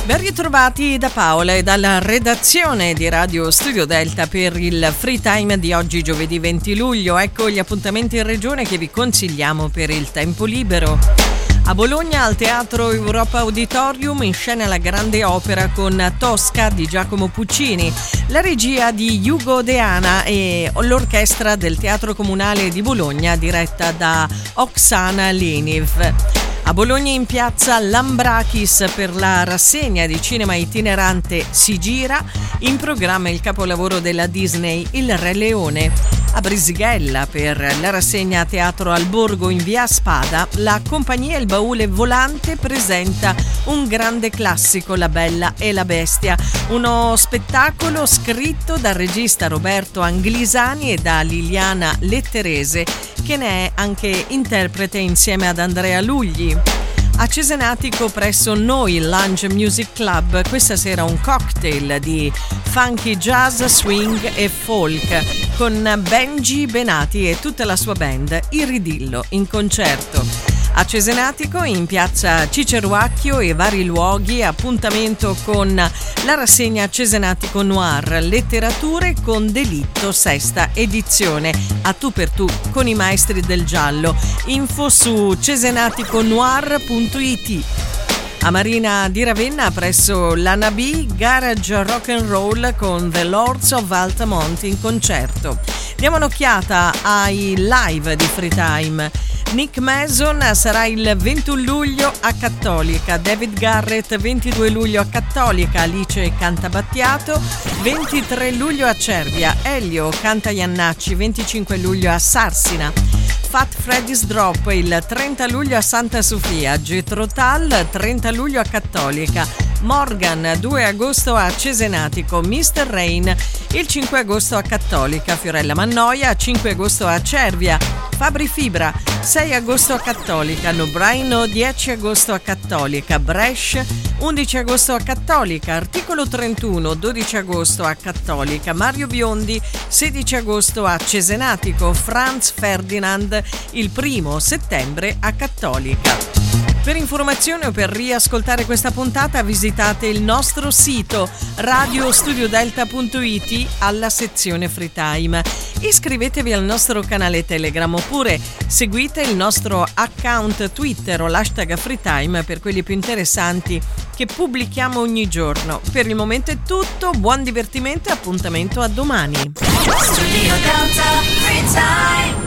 Ben ritrovati da Paola e dalla redazione di Radio Studio Delta per il Free Time di oggi, giovedì 20 luglio. Ecco gli appuntamenti in regione che vi consigliamo per il tempo libero. A Bologna, al Teatro Europa Auditorium, in scena la grande opera con Tosca di Giacomo Puccini, la regia di Ugo Deana e l'orchestra del Teatro Comunale di Bologna diretta da Oksana Leniv. A Bologna, in piazza Lambrakis, per la rassegna di cinema itinerante Si gira, in programma il capolavoro della Disney Il Re Leone. A Brisighella, per la rassegna Teatro al Borgo in via Spada, la compagnia Il Baule Volante presenta un grande classico, La Bella e la Bestia, uno spettacolo scritto dal regista Roberto Anglisani e da Liliana Letterese, che ne è anche interprete insieme ad Andrea Lugli. A Cesenatico, presso Noi Lounge Music Club, questa sera un cocktail di funky jazz, swing e folk con Benji Benati e tutta la sua band, Il Ridillo, in concerto. A Cesenatico, in piazza Ciceruacchio e vari luoghi, appuntamento con la rassegna Cesenatico Noir, letterature con delitto, sesta edizione, a tu per tu con i maestri del giallo. Info su cesenaticonoir.it. A Marina di Ravenna, presso l'Anabi, Garage Rock and Roll con The Lords of Altamont in concerto. Diamo un'occhiata ai live di Free Time. Nick Mason sarà il 21 luglio a Cattolica, David Garrett 22 luglio a Cattolica, Alice canta Battiato, 23 luglio a Cervia, Elio canta Iannacci, 25 luglio a Sarsina, Fat Freddy's Drop il 30 luglio a Santa Sofia, Jethro Tull 30 luglio a Cattolica, Morgan 2 agosto a Cesenatico, Mr. Rain il 5 agosto a Cattolica, Fiorella Mannoia 5 agosto a Cervia, Fabri Fibra 6 agosto a Cattolica, Nobraino 10 agosto a Cattolica, Brescia 11 agosto a Cattolica, Articolo 31 12 agosto a Cattolica, Mario Biondi 16 agosto a Cesenatico, Franz Ferdinand il 1 settembre a Cattolica. Per informazioni o per riascoltare questa puntata visitate il nostro sito radiostudiodelta.it alla sezione Free Time. Iscrivetevi al nostro canale Telegram oppure seguite il nostro account Twitter o l'hashtag Free Time per quelli più interessanti che pubblichiamo ogni giorno. Per il momento è tutto, buon divertimento e appuntamento a domani. Studio Delta Free Time.